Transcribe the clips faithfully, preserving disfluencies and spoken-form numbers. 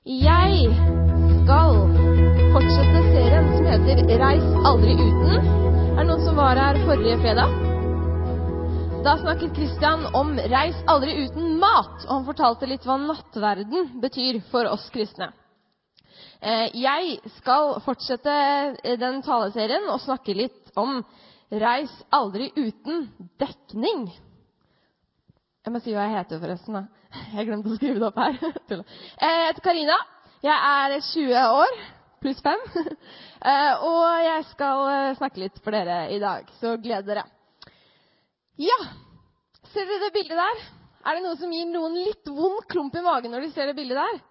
Jeg skal fortsette serien som heter Reis aldri uten. Er det noen som var her forrige fredag? Da snakket Kristian om reis aldri uten mat, og han fortalte litt hva nattverden betyr for oss kristne. Jeg skal fortsette den taleserien og snakke litt om reis aldri uten dekning. Jeg må si hva jeg heter forresten da. Jeg glemte å skrive det opp her. Jeg heter Karina. Jeg er tjue år, pluss fem. Og jeg skal snakke litt for dere i dag, så gled dere. Ja, ser dere det bildet der? Er det noe som gir noen litt vond klump i magen når de ser det bildet der?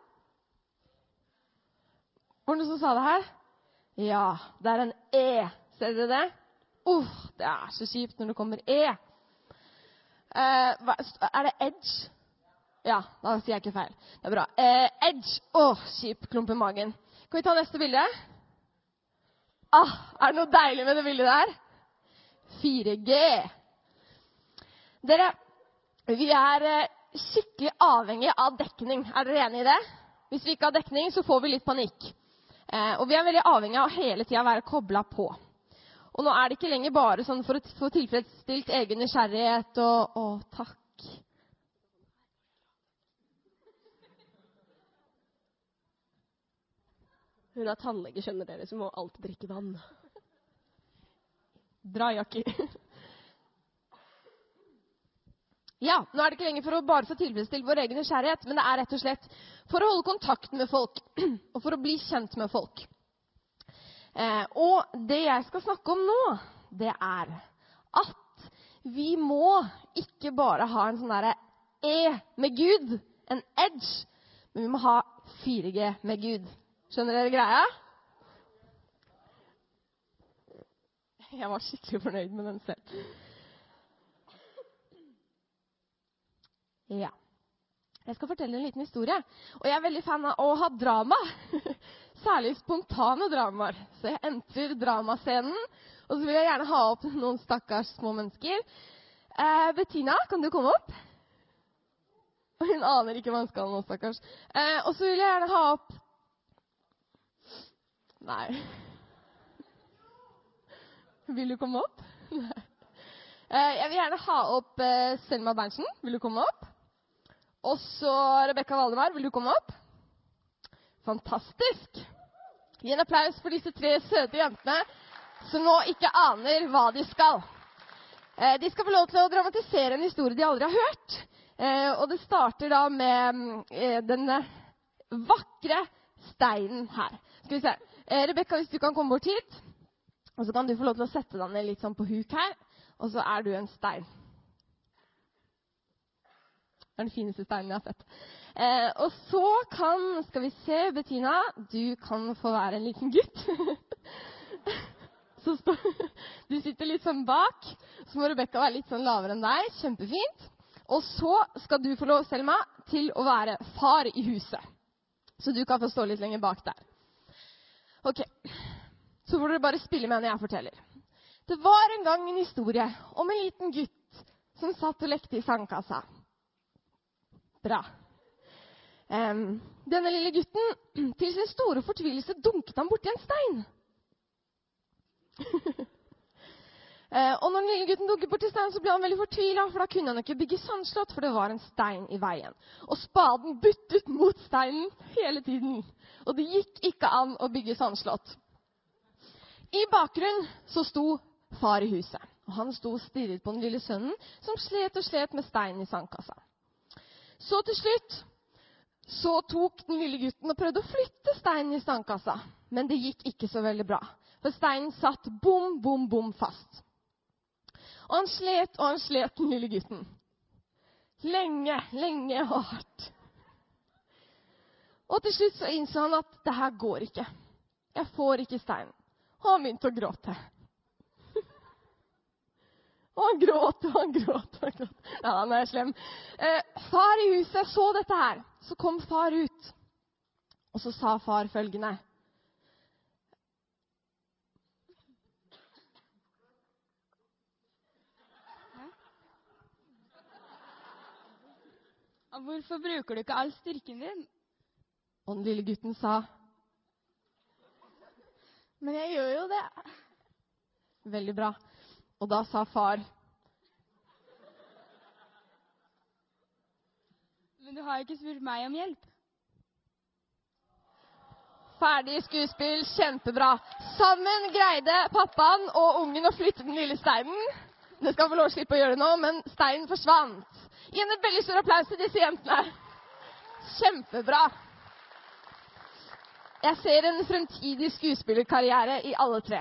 Var det noen som sa det her? Ja, det er en E. Ser dere det? Uff, det er så kjipt når det kommer E. Uh, er det edge? Ja, da sier jeg ikke feil. Det er bra. Uh, edge. Åh, kjip klump i magen. Kan vi ta neste bilde? Ah, er det noe deilig med det bildet der? fire G. Dere, vi er uh, skikkelig avhengige av dekning. Er dere enige i det? Hvis vi ikke har dekning, så får vi litt panikk. Uh, og vi er veldig avhengige av hele tiden å være koblet på. Og nå er det ikke lenger bare sånn for å få tilfredsstilt egen nysgjerrighet og, å, takk. Hun er tannlege, skjønner dere, så må alltid drikke vann. Bra, Jackie. Ja, nå er det ikke lenger for å bare få tilfredsstilt vår egen nysgjerrighet, men det er rett og slett for å holde kontakt med folk, og for å bli kjent med folk. Eh, og det jeg skal snakke om nå, det er at vi må ikke bare ha en sånn der E med Gud, en edge, men vi må ha fire G med Gud. Skjønner dere greia? Jeg var skikkelig fornøyd med den selv. Ja. Jeg skal fortelle en liten historie. Og jeg er veldig fan av å ha drama. Særlig spontane dramaer. Så jeg entrer dramascenen, og så vil jeg gjerne ha opp noen stakkars små mennesker. Eh, Bettina, kan du komme opp? Hun aner ikke hva hun skal nå, stakkars. Eh, og så vil jeg gjerne ha opp... Nei. Vil du komme opp? Nei. Eh, jeg vil gjerne ha opp eh, Selma Berntsen. Vil du komme opp? Og så Rebecca Valdemar, vil du komme opp? Fantastisk! Gi en applaus for disse tre søte jentene som nå ikke aner hva de skal. Eh, de skal få lov til å dramatisere en historie de aldri har hørt. Eh, og det starter da med eh, denne vakre steinen her. Skal vi se. Eh, Rebecca, hvis du kan komme bort hit, og så kan du få lov til å sette deg ned litt sånn på huk her, og så er du en stein. Det er den fineste steinen jeg har sett. Eh, og så kan, skal vi se, Bettina, du kan få være en liten gutt. så stå, du sitter litt sånn bak, så må Rebecca være litt sånn lavere enn deg. Kjempefint. Og så skal du få lov, Selma, til å være far i huset. Så du kan få stå litt lenger bak der. Ok, så får dere bare spille med når jeg forteller. Det var en gang en historie om en liten gutt som satt og lekte i sandkassa. Bra. Um, denne lille gutten, til sin store fortvilelse, dunket han bort i en stein. uh, og når den lille gutten dunket bort i stein, så ble han veldig fortvilet, for da kunne han ikke bygge sandslott, for det var en stein i veien. Og spaden buttet mot steinen hele tiden. Og det gikk ikke an å bygge sandslott. I bakgrunnen så sto far i huset. Og han sto og stirret på den lille sønnen, som slet og slet med steinen i sandkassa. Så til slutt så tok den lille gutten og prøvde å flytte steinen i sandkassa. Men det gikk ikke så veldig bra. For steinen satt bom, bom, bom fast. Og han slet og han slet den lille gutten. Lenge, lenge og hardt. Og til slutt så innså han at det her går ikke. Jeg får ikke steinen. Og han begynte å gråte. Og han gråt, og han gråt, og han gråt. Ja, han er slem. Eh, far i huset så dette her. Så kom far ut. Og så sa far følgende. Hvorfor bruker du ikke all styrken din? Og den lille gutten sa, Men jeg gjør jo det. veldig bra. Og da sa far, Men du har jo ikke spurt meg om hjelp. ferdig skuespill, kjempebra. Sammen greide pappaen og ungen å flytte den lille steinen. Det skal få lov å slippe å gjøre det nå, men steinen forsvant. Gi en veldig stor applaus til disse jentene. Kjempebra. Jeg ser en fremtidig skuespillerkarriere i alle tre.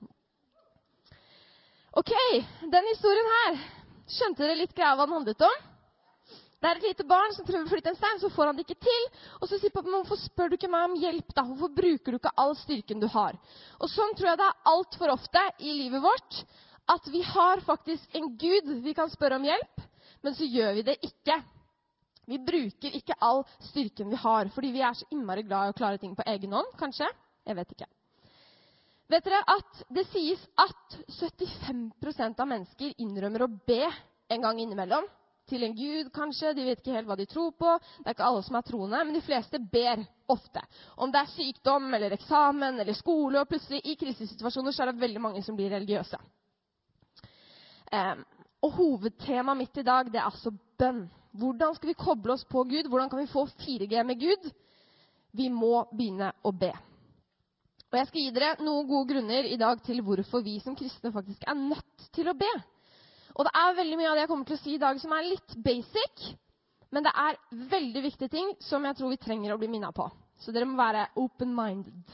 Ok, den historien her. Skjønte dere litt greia hva den handlet om? Det er et lite barn som prøver å flytte en stein, så får han det ikke til. Og så sier pappa, hvorfor spør du ikke meg om hjelp da? Hvorfor bruker du ikke all styrken du har? Og sånn tror jeg det er alt for ofte i livet vårt, at vi har faktisk en Gud vi kan spørre om hjelp, men så gjør vi det ikke. Vi bruker ikke all styrken vi har, fordi vi er så innmari glad i å klare ting på egen hånd, kanskje? Jeg vet ikke. Vet dere at det sies at syttifem prosent av mennesker innrømmer å be en gang innimellom? Til en Gud, kanskje. De vet ikke helt hva de tror på. Det er ikke alle som er troende, men de fleste ber ofte. Om det er sykdom, eller eksamen, eller skole, og plutselig i krisesituasjoner så er det veldig mange som blir religiøse. Um, og hovedtemaet mitt i dag, det er altså bønn. Hvordan skal vi koble oss på Gud? Hvordan kan vi få fire G med Gud? Vi må begynne å be. Og jeg skal gi dere noen gode grunner i dag til hvorfor vi som kristne faktisk er nødt til å be. Og det er veldig mye av det jeg kommer til å si i dag som er litt basic, men det er veldig viktige ting som jeg tror vi trenger å bli minnet på. Så dere må være open-minded.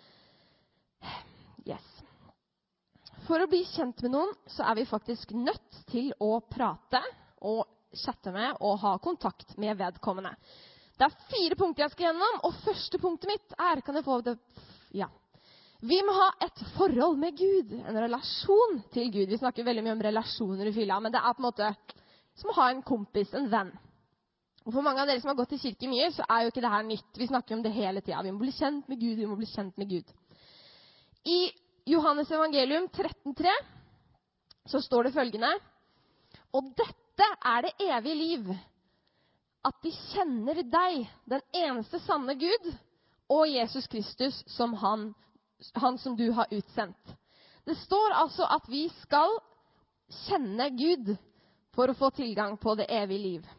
Yes. For å bli kjent med noen, så er vi faktisk nødt til å prate og chatte med og ha kontakt med vedkommende. Det er fire punkter jeg skal gjennom, og første punktet mitt er, kan jeg få det? Ja. Vi må ha et forhold med Gud, en relasjon til Gud. Vi snakker veldig mye om relasjoner i fylla, men det er på en måte som å ha en kompis, en venn. Og for mange av dere som har gått i kirke mye, så er jo ikke det her nytt. Vi snakker om det hele tiden. Vi må bli kjent med Gud, vi må bli kjent med Gud. I Johannes evangelium tretten tre så står det følgende, og dette er det evige liv, at de kjenner deg, den eneste sanne Gud, og Jesus Kristus som han han som du har utsendt. Det står altså at vi skal kjenne Gud for å få tilgang på det evige liv.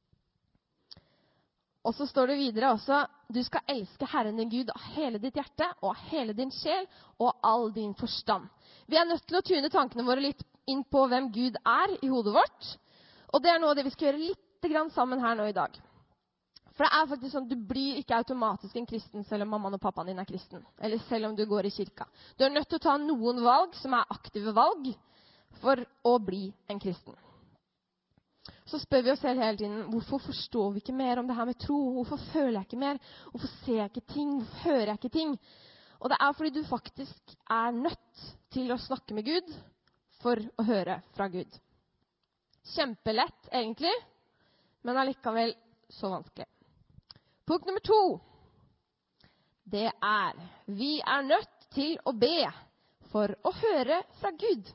Og så står det videre også, du skal elske Herren din Gud av hele ditt hjerte, og av hele din sjel, og all din forstand. Vi er nødt til å tune tankene våre litt inn på hvem Gud er i hodet vårt, og det er noe av det vi skal gjøre litt grann sammen her nå i dag. For det er faktisk sånn, du blir ikke automatisk en kristen selv om mammaen og pappaen din er kristen. Eller selv om du går i kirka. Du er nødt til å ta noen valg som er aktive valg for å bli en kristen. Så spør vi oss selv hele tiden, hvorfor forstår vi ikke mer om det her med tro? Hvorfor føler jeg ikke mer? Hvorfor ser jeg ikke ting? Hvorfor hører jeg ikke ting? Og det er fordi du faktisk er nødt til å snakke med Gud for å høre fra Gud. Kjempelett egentlig, men allikevel så vanskelig. Punkt nummer to, det er, vi er nødt til å be for å høre fra Gud.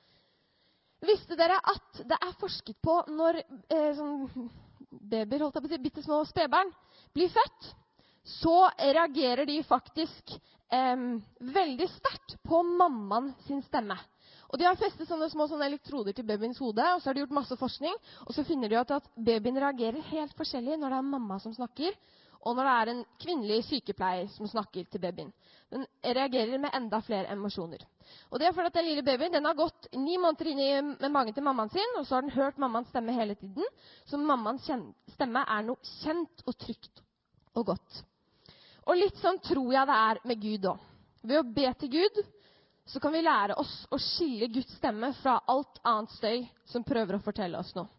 Visste dere at det er forsket på når eh, sånn babyer, holdt jeg på å si, bitte små spedbarn, blir født, så reagerer de faktisk eh, veldig sterkt på mammaen sin stemme. Og de har festet sånne små sånne elektroder til babyens hode, og så har de gjort masse forskning, og så finner de ut at babyen reagerer helt forskjellig når det er mamma som snakker, og når det er en kvinnelig sykepleier som snakker til babyen. Den reagerer med enda flere emosjoner. Og det er fordi at den lille babyen, den har gått ni måneder inn i med magen til mammaen sin, og så har den hørt mammaens stemme hele tiden. Så mammaens stemme er noe kjent og trygt og godt. Og litt sånn tror jeg det er med Gud også. Ved å be til Gud, så kan vi lære oss å skille Guds stemme fra alt annet støy som prøver å fortelle oss noe.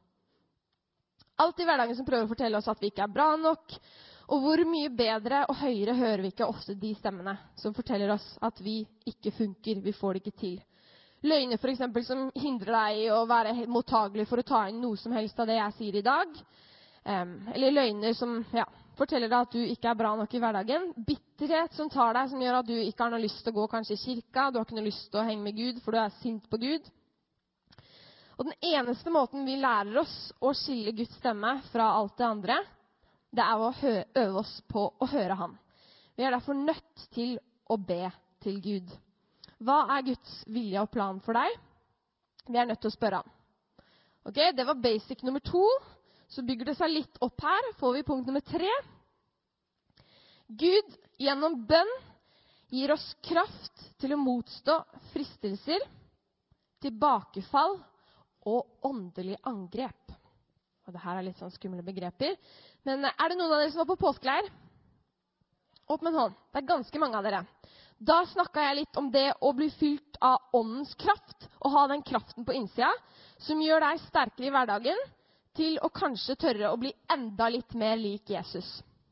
Alt i hverdagen som prøver å fortelle oss at vi ikke er bra nok, og hvor mye bedre og høyere hører vi ikke ofte de stemmene som forteller oss at vi ikke funker, vi får det ikke til. Løgner for eksempel som hindrer deg i å være mottagelig for å ta inn noe som helst av det jeg sier i dag. Um, eller løgner som ja, forteller deg at du ikke er bra nok i hverdagen. Bitterhet som tar deg, som gjør at du ikke har noe lyst til å gå kanskje i kirka, du har ikke noe lyst til å henge med Gud, for du er sint på Gud. Og den eneste måten vi lærer oss å skille Guds stemme fra alt det andre, det er å øve oss på å høre han. Vi er derfor nødt til å be til Gud. Hva er Guds vilje og plan for deg? Vi er nødt til å spørre han. Ok, det var basic nummer to. Så bygger det seg litt opp her. Får vi punkt nummer tre. Gud gjennom bønn gir oss kraft til å motstå fristelser, tilbakefall og åndelig angrep. Og det her er litt sånn skumle begreper. Men er det noen av dere som var på påskeleir? Opp med en hånd. Det er ganske mange av dere. Da snakket jeg litt om det å bli fylt av åndens kraft, og ha den kraften på innsida, som gjør deg sterkere i hverdagen, til å kanskje tørre å bli enda litt mer lik Jesus.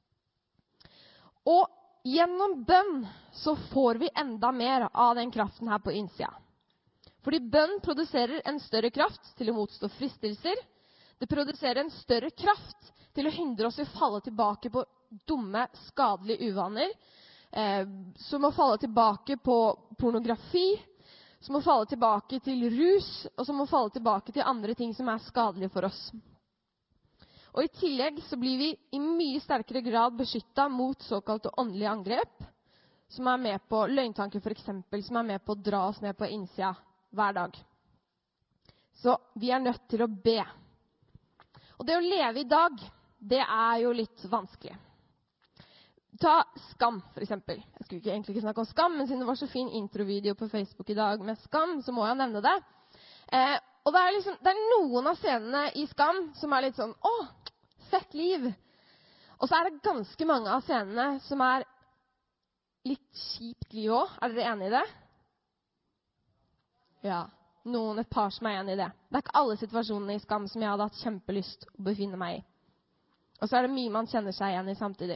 Og gjennom bønn så får vi enda mer av den kraften her på innsida. Fordi bønn produserer en større kraft til å motstå fristelser. Det produserer en større kraft til å hindre oss i å falle tilbake på dumme, skadelige uvaner. Eh, som å falle tilbake på pornografi, som å falle tilbake til rus, og som å falle tilbake til andre ting som er skadelige for oss. Og i tillegg så blir vi i mye sterkere grad beskyttet mot såkalte åndelige angrep, som er med på løgntanker for eksempel, som er med på å dra oss ned på innsida hver dag. Så vi er nødt til å be. Og det å leve i dag, det er jo litt vanskelig. Ta skam, for eksempel. Jeg skulle ikke egentlig ikke snakke om skam, men siden det var så fin introvideo på Facebook i dag med skam, så må jeg nevne det. Eh, og det er, liksom, det er noen av scenene i skam som er litt sånn, åh, fett liv. Og så er det ganske mange av scenene som er litt kjipt liv også. Er dere enige i det? Ja, noen, et par som er enige i det. Det er ikke alle situasjonene i skam som jeg hadde hatt kjempelyst å befinne meg i. Og så er det mye man kjenner seg igjen i samtidig.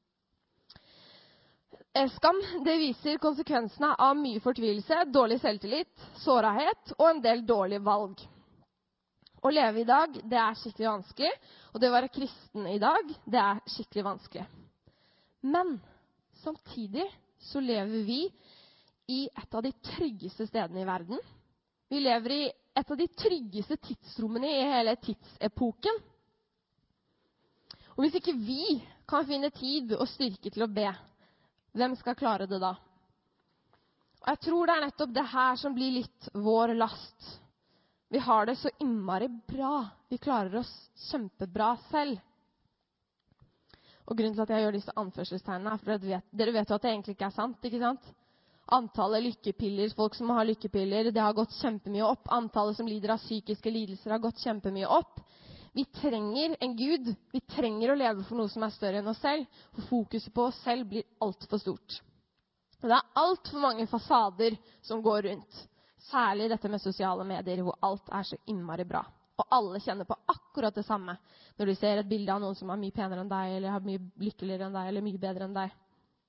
Skam, det viser konsekvensene av mye fortvilelse, dårlig selvtillit, sårhet og en del dårlige valg. Å leve i dag, det er skikkelig vanskelig, og det å være kristen i dag, det er skikkelig vanskelig. Men samtidig så lever vi i et av de tryggeste stedene i verden. Vi lever i et av de tryggeste tidsrommene i hele tidsepoken. Og hvis ikke vi kan finne tid og styrke til å be, hvem skal klare det da? Og jeg tror det er nettopp det her som blir litt vår last. Vi har det så innmari bra. Vi klarer oss kjempebra selv. Og grunnen til at jeg gjør disse anførselstegnene er for at vet, dere vet jo at det egentlig ikke er sant, ikke sant? Antallet lykkepiller, folk som har lykkepiller, det har gått kjempemye opp. Antallet som lider av psykiske lidelser har gått kjempemye opp. Vi trenger en Gud. Vi trenger å leve for noe som er større enn oss selv. For fokuset på oss selv blir alt for stort. Og det er alt for mange fasader som går rundt. Særlig dette med sosiale medier, hvor alt er så innmari bra. Og alle kjenner på akkurat det samme når du ser et bilde av noen som er mye penere enn deg, eller har mye lykkeligere enn deg, eller mye bedre enn deg.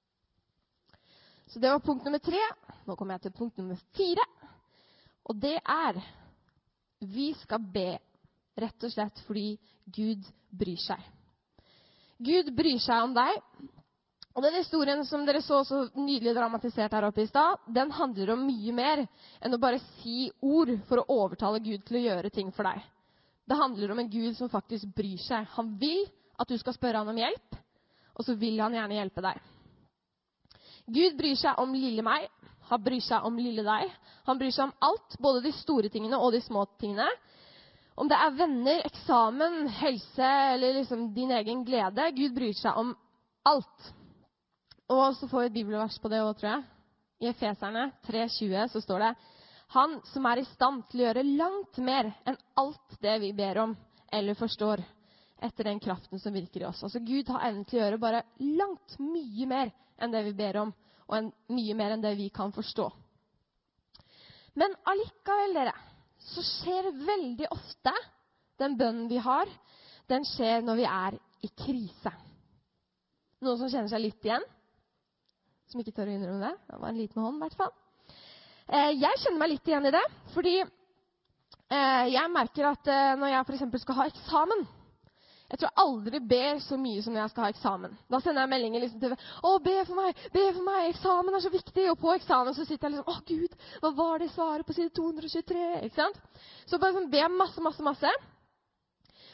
Så det var punkt nummer tre. Nå kommer jeg til punkt nummer fire. Og det er, vi skal be rett og slett fordi Gud bryr seg. Gud bryr seg om deg. Og den historien som dere så så nydelig dramatisert her oppe i stad, den handler om mye mer enn å bare si ord for å overtale Gud til å gjøre ting for deg. Det handler om en Gud som faktisk bryr seg. Han vil at du skal spørre han om hjelp, og så vil han gjerne hjelpe deg. Gud bryr seg om lille meg. Han bryr seg om lille deg. Han bryr seg om alt, både de store tingene og de små tingene. Om det er venner, eksamen, helse eller liksom din egen glede. Gud bryr seg om alt. Og så får vi et bibelvers på det også, tror jeg. I Efeserne tre tjue så står det: Han som er i stand til å gjøre langt mer enn alt det vi ber om eller forstår, etter den kraften som virker i oss. Altså Gud har evnen til å gjøre bare langt mye mer enn det vi ber om, og en, mye mer enn det vi kan forstå. Men allikevel, dere, så skjer veldig ofte den bønnen vi har, den skjer når vi er i krise. Noen som kjenner seg litt igjen? Som ikke tør å innrømme det? Det var en liten hånd, i hvert fall. Eh, jeg kjenner meg litt igjen i det, fordi eh, jeg merker at eh, når jeg for eksempel skal ha eksamen, jeg tror jeg aldri ber så mye som når jeg skal ha eksamen. Da sender jeg meldinger liksom til, å, be for meg, be for meg, eksamen er så viktig. Og på eksamen så sitter jeg liksom, å Gud, hva var det svaret på side to hundre tjuetre? Ikke sant? Så bare sånn, be masse, masse, masse.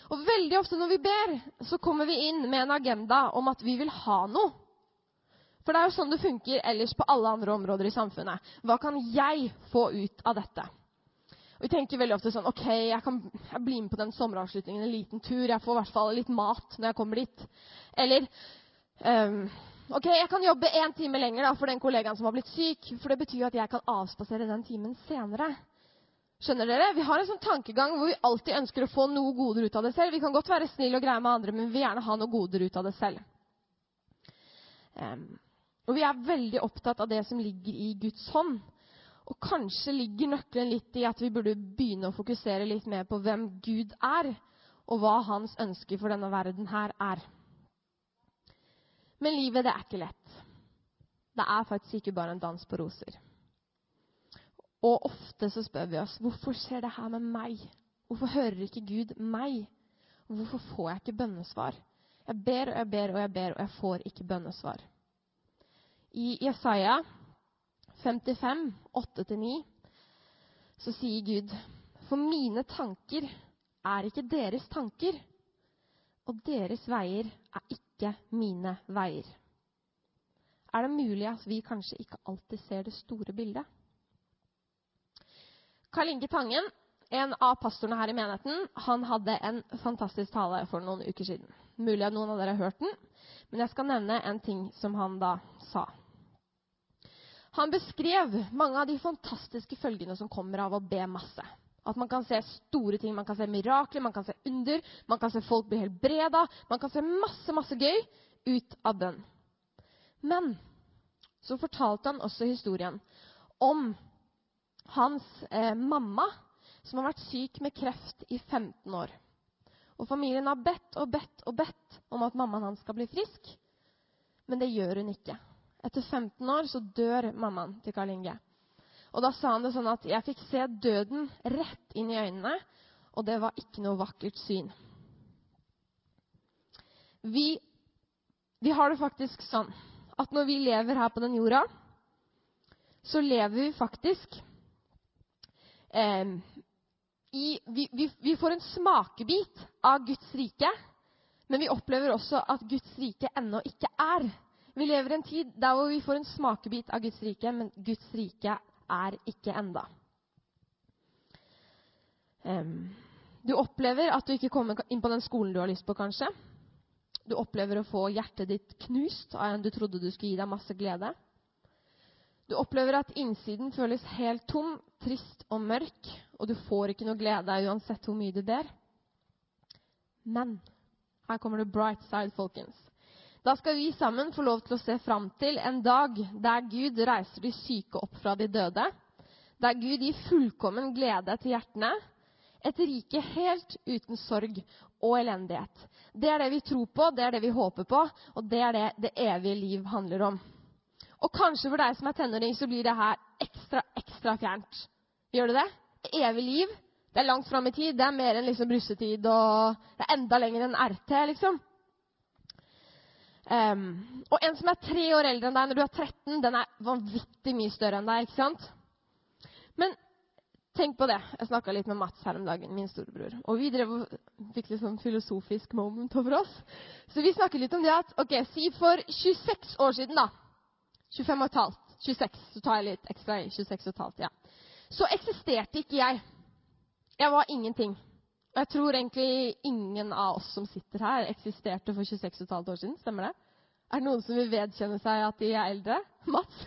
Og veldig ofte når vi ber, så kommer vi inn med en agenda om at vi vil ha noe. For det er jo sånn det funker ellers på alle andre områder i samfunnet. Hva kan jeg få ut av dette? Og vi tenker veldig ofte sånn, ok, jeg kan jeg blir med på den sommeravslutningen en liten tur, jeg får i hvert fall litt mat når jeg kommer dit. Eller, um, ok, jeg kan jobbe en time lenger da, for den kollegaen som har blitt syk, for det betyr at jeg kan avspasere den timen senere. Skjønner dere? Vi har en sånn tankegang hvor vi alltid ønsker å få noe goder ut av det selv. Vi kan godt være snille og greie med andre, men vi vil gjerne ha noe goder ut av det selv. Um, og vi er veldig opptatt av det som ligger i Guds hånd. Og kanskje ligger nøkkelen litt i at vi burde begynne å fokusere litt mer på hvem Gud er, og hva hans ønsker for denne verden her er. Men livet, det er ikke lett. Det er faktisk ikke bare en dans på roser. Og ofte så spør vi oss, hvorfor skjer det her med meg? Hvorfor hører ikke Gud meg? Hvorfor får jeg ikke bønnesvar? Jeg ber og jeg ber og jeg ber, og jeg får ikke bønnesvar. I Jesaja femtifem, åtte til ni, så sier Gud, for mine tanker er ikke deres tanker, og deres veier er ikke mine veier. Er det mulig at vi kanskje ikke alltid ser det store bildet? Karl Inge Tangen, en av pastorene her i menigheten, han hadde en fantastisk tale for noen uker siden. Mulig at noen av dere har hørt den, men jeg skal nevne en ting som han da sa. Han beskrev mange av de fantastiske følgene som kommer av å be masse. At man kan se store ting, man kan se mirakler, man kan se under, man kan se folk bli helbreda, man kan se masse, masse gøy ut av bønn. Men så fortalte han også historien om hans eh, mamma, som har vært syk med kreft i femten år. Og familien har bedt og bedt og bedt om at mammaen hans skal bli frisk, men det gjør hun ikke. Etter femten år så dør mammaen til Karl Inge. Og da sa han det sånn at jeg fikk se døden rett inn i øynene, og det var ikke noe vakkert syn. Vi, vi har det faktisk sånn at når vi lever her på den jorda, så lever vi faktisk eh, i, vi, vi, vi får en smakebit av Guds rike, men vi opplever også at Guds rike ennå ikke er. Vi lever i en tid der hvor vi får en smakebit av Guds rike, men Guds rike er ikke enda. Um, du opplever at du ikke kommer inn på den skolen du har lyst på, kanskje. Du opplever å få hjertet ditt knust av en du trodde du skulle gi deg masse glede. Du opplever at innsiden føles helt tom, trist og mørk, og du får ikke noe glede uansett hvor mye du ber. Men her kommer det bright side, folkens. Da skal vi sammen få lov til å se fram til en dag der Gud reiser de syke opp fra de døde, der Gud gir fullkommen glede til hjertene, et rike helt uten sorg og elendighet. Det er det vi tror på, det er det vi håper på, og det er det det evige liv handler om. Og kanskje for deg som er tenåring, så blir det her ekstra, ekstra fjernt. Gjør det det? Evig liv, det er langt frem i tid, det er mer enn liksom russetid, og det er enda lenger enn R T, liksom. Um, og en som er tre år eldre enn deg når du er tretten, den er vanvittig mye større enn deg, ikke sant? Men tenk på det. Jeg snakket litt med Mats her om dagen, min storebror. Og vi drev og fikk litt sånn filosofisk moment over oss. Så vi snakket litt om det at, ok, si for tjueseks år siden da, tjuefem og et halvt, tjueseks, så tar jeg litt ekstra i, tjueseks og et halvt, ja. Så eksisterte ikke jeg. Jeg var ingenting. Og jeg tror egentlig ingen av oss som sitter her eksisterte for tjueseks og et halvt år siden. Stemmer det? Er det noen som vil vedkjenne seg at de er eldre? Mats?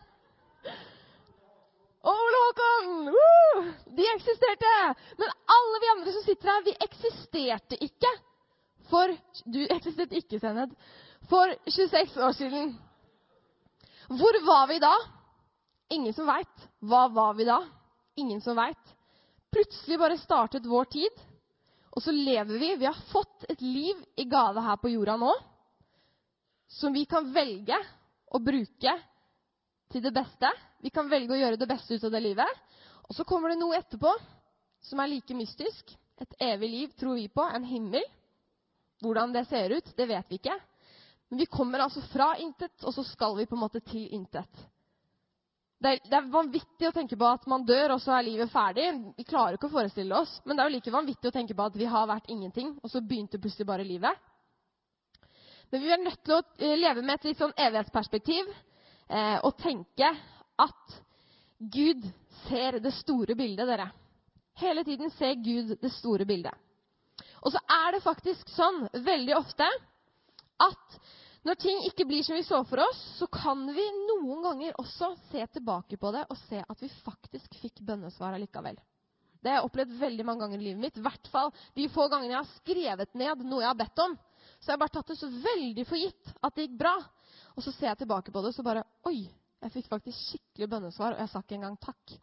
Ole Håkon! Woo! De eksisterte! Men alle vi andre som sitter her, vi eksisterte ikke for... Du eksisterte ikke, Sened. For tjueseks år siden. Hvor var vi da? Ingen som vet. Hva var vi da? Ingen som vet. Plutselig bare startet vår tid. Og så lever vi, vi har fått et liv i gave her på jorda nå, som vi kan velge å bruke til det beste. Vi kan velge å gjøre det beste ut av det livet. Og så kommer det noe etterpå, som er like mystisk. Et evig liv, tror vi på, en himmel. Hvordan det ser ut, det vet vi ikke. Men vi kommer altså fra intet, og så skal vi på en måte til intet. Det er, det er vanvittig å tenke på at man dør, og så er livet ferdig. Vi klarer ikke å forestille oss, men det er jo like vanvittig å tenke på at vi har vært ingenting, og så begynte plutselig bare livet. Men vi er nødt til å leve med et litt sånn evighetsperspektiv, eh, og tenke at Gud ser det store bildet, dere. Hele tiden ser Gud det store bildet. Og så er det faktisk sånn, veldig ofte, at når ting ikke blir som vi så for oss, så kan vi noen ganger også se tilbake på det og se at vi faktisk fikk bønnesvar likevel. Det har jeg opplevd veldig mange ganger i livet mitt. I hvert fall de få gangene jeg har skrevet ned noe jeg har bedt om. Så jeg har bare tatt det så veldig for gitt at det gikk bra. Og så ser jeg tilbake på det, så bare, oi, jeg fikk faktisk skikkelig bønnesvar, og jeg sa ikke engang takk.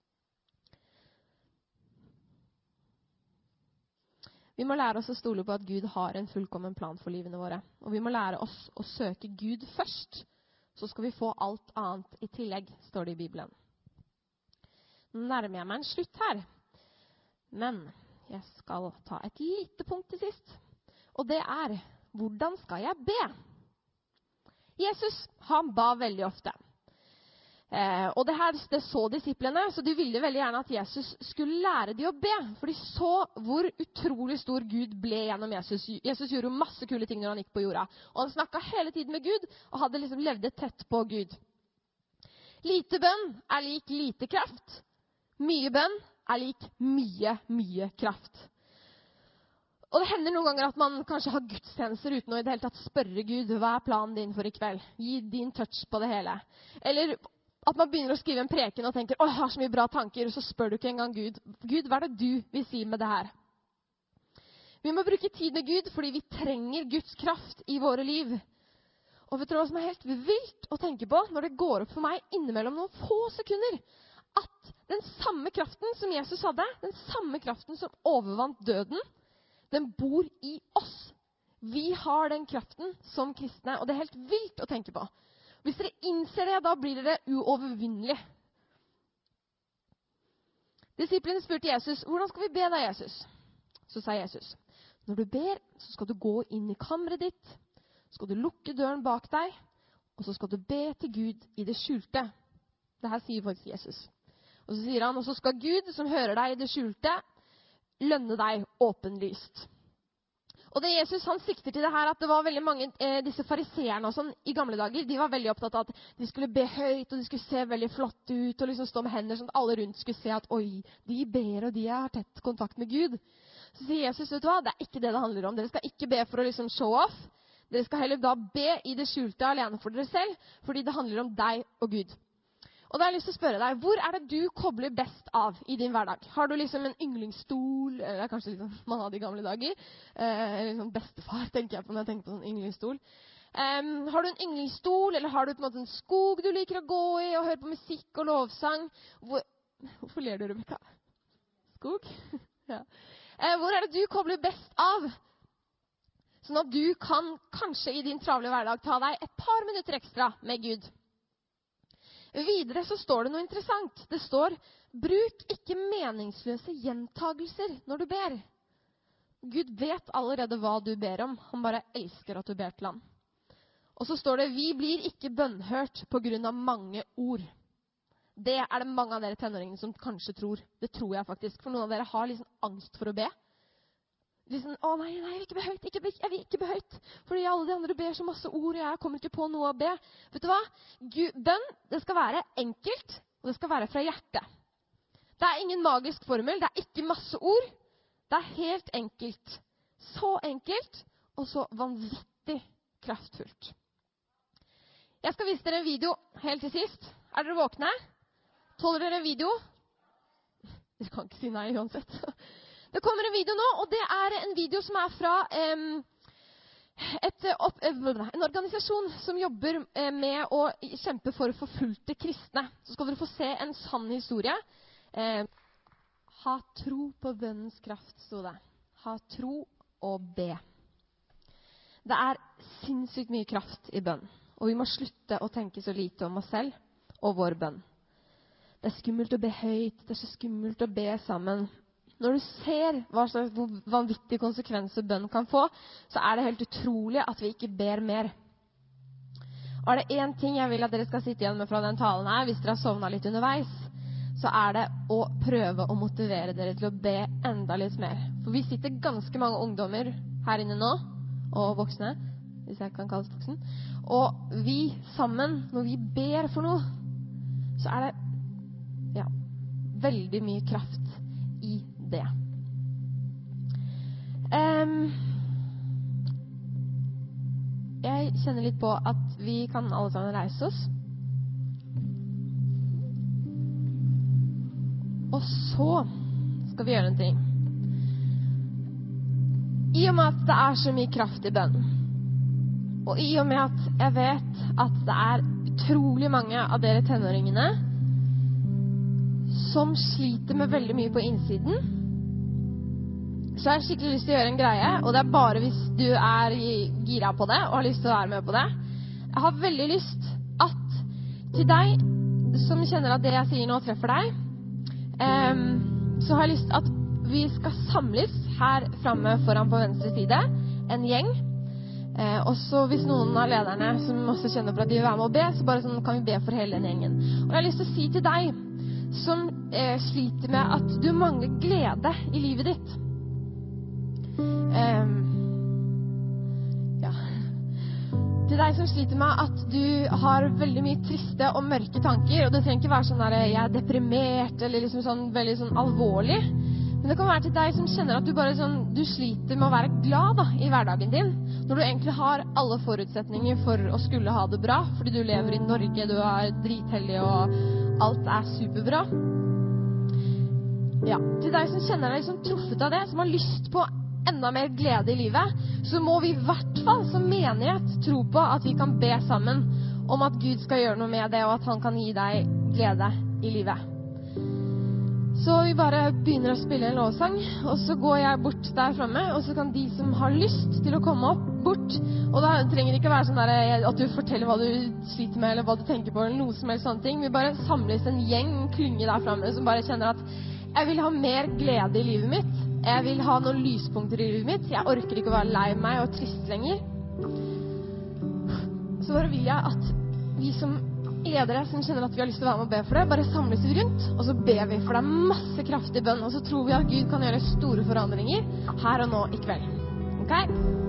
Vi må lære oss å stole på at Gud har en fullkommen plan for livene våre. Og vi må lære oss å søke Gud først, så skal vi få alt annet i tillegg, står det i Bibelen. Nå nærmer jeg meg en slutt her. Men jeg skal ta et lite punkt til sist. Og det er, hvordan skal jeg be? Jesus, han ba veldig ofte. Eh, og det her det så disiplene, så de ville veldig gjerne at Jesus skulle lære de å be. For de så hvor utrolig stor Gud ble gjennom Jesus. Jesus gjorde masse kule ting når han gikk på jorda. Og han snakket hele tiden med Gud, og hadde liksom levd tett på Gud. Lite bønn er lik lite kraft. Mye bønn er lik mye, mye kraft. Og det hender noen ganger at man kanskje har gudstjenester uten å i det hele tatt spørre Gud, hva er planen din for i kveld? Gi din touch på det hele. Eller at man begynner å skrive en preken og tenker, å, jeg har så mye bra tanker, og så spør du ikke engang Gud. Gud, hva er det du vil si med det her? Vi må bruke tid med Gud, fordi vi trenger Guds kraft i våre liv. Og vet du hva som er helt vilt å tenke på, når det går opp for meg innimellom noen få sekunder, at den samme kraften som Jesus hadde, den samme kraften som overvant døden, den bor i oss. Vi har den kraften som kristne, og det er helt vilt å tenke på. Hvis dere innser det, da blir dere uovervinnelig. Disiplene spurte Jesus, hvordan skal vi be deg, Jesus? Så sa Jesus, når du ber, så skal du gå inn i kammeret ditt, så skal du lukke døren bak deg, og så skal du be til Gud i det skjulte. Det her sier faktisk Jesus. Og så sier han, og så skal Gud, som hører deg i det skjulte, lønne deg åpenlyst. Og det Jesus han sikter til det her, at det var veldig mange, eh, disse fariseerne og sånn, i gamle dager, de var veldig opptatt av at de skulle be høyt, og de skulle se veldig flotte ut, og liksom stå med hender, sånn at alle rundt skulle se at, oi, de ber, og de har tett kontakt med Gud. Så sier Jesus, vet du hva, det er ikke det det handler om. Dere skal ikke be for å liksom show off. Dere skal heller da be i det skjulte alene for dere selv, fordi det handler om deg og Gud. Og da har jeg lyst til å spørre deg, hvor er det du kobler best av i din hverdag? Har du liksom en yndlingsstol, eller kanskje liksom man hadde i gamle dager, eh, eller liksom bestefar, tenker jeg på når jeg tenker på sånn yndlingsstol. Um, har du en yndlingsstol, eller har du på en måte en skog du liker å gå i, og høre på musikk og lovsang? Hvor, hvorfor ler du, Rebecca? Skog? Ja. Eh, hvor er det du kobler best av? Sånn at du kan kanskje i din travle hverdag ta deg et par minutter ekstra med Gud. Videre så står det noe interessant. Det står, bruk ikke meningsløse gjentagelser når du ber. Gud vet allerede hva du ber om. Han bare elsker at du ber til ham. Og så står det, vi blir ikke bønnhørt på grunn av mange ord. Det er det mange av dere tenåringene som kanskje tror. Det tror jeg faktisk. For noen av dere har liksom angst for å be. Liksom, å nei, nei, jeg vil ikke be høyt, ikke be, jeg vil ikke be høyt, fordi alle de andre ber så masse ord, og jeg kommer ikke på noe å be. Vet du hva? Gud, bønn, det skal være enkelt, og det skal være fra hjertet. Det er ingen magisk formel, det er ikke masse ord, det er helt enkelt. Så enkelt, og så vanvittig kraftfullt. Jeg skal vise dere en video helt til sist. Er dere våkne? Tåler dere en video? Dere kan ikke si nei uansett. Det kommer en video nå, og det er en video som er fra um, et, opp, en organisasjon som jobber med å kjempe for forfulgte kristne. Så skal dere få se en sann historie. Eh, ha tro på bønnens kraft, stod det. Ha tro og be. Det er sinnssykt mye kraft i bønn, og vi må slutte å tenke så lite om oss selv og vår bønn. Det er skummelt å be høyt, det er så skummelt å be sammen. Når du ser hva slags vanvittige konsekvenser bønn kan få, så er det helt utrolig at vi ikke ber mer. Og er det en ting jeg vil at dere skal sitte igjen med fra den talen her, hvis dere har sovnet litt underveis, så er det å prøve å motivere dere til å be enda litt mer. For vi sitter ganske mange ungdommer her inne nå, og voksne, hvis jeg kan kalles voksen. Og vi sammen, når vi ber for noe, så er det ja, veldig mye kraft i det. Um, jeg kjenner litt på at vi kan alle sammen reise oss. Og så skal vi gjøre en ting. I og med at det er så mye kraft i bønnen, og i og med at jeg vet at det er utrolig mange av dere tenåringene som sliter med veldig mye på innsiden, så har jeg skikkelig lyst til å gjøre en greie, og det er bare hvis du er gira på det og har lyst til å være med på det. Jeg har veldig lyst at til deg som kjenner at det jeg sier nå treffer deg, Um, så har jeg lyst at vi skal samles her fremme foran på venstre side, en gjeng. Uh, og så hvis noen av lederne som også kjenner for at de vil være med å be, så bare sånn kan vi be for hele den gjengen. Og jeg har lyst til å si til deg som uh, sliter med at du mangler glede i livet ditt. Um, ja. Til deg som sliter med at du har veldig mye triste og mørke tanker, og det trenger ikke være sånn der jeg er deprimert, eller liksom sånn veldig sånn alvorlig, men det kan være til deg som kjenner at du bare sånn, du sliter med å være glad da, i hverdagen din, når du egentlig har alle forutsetninger for å skulle ha det bra, fordi du lever i Norge, du er dritheldig, og alt er superbra. Ja, til deg som kjenner deg liksom truffet av det, som har lyst på enda mer glede i livet, så må vi i hvert fall som menighet tro på at vi kan be sammen om at Gud skal gjøre noe med det, og at han kan gi deg glede i livet. Så vi bare begynner å spille en lovsang, og så går jeg bort der fremme, og så kan de som har lyst til å komme opp bort, og da trenger det ikke være sånn der at du forteller hva du sliter med, eller hva du tenker på, eller noe som helst sånne ting. Vi bare samles en gjeng, en klynge der fremme, som bare kjenner at jeg vil ha mer glede i livet mitt. Jeg vil ha noen lyspunkter i livet mitt. Jeg orker ikke å være lei meg og trist lenger. Så bare vil jeg at vi som ledere som kjenner at vi har lyst til å være med og be for det, bare samles rundt, og så ber vi, for det er masse kraft i bønn, og så tror vi at Gud kan gjøre store forandringer her og nå i kveld. Ok?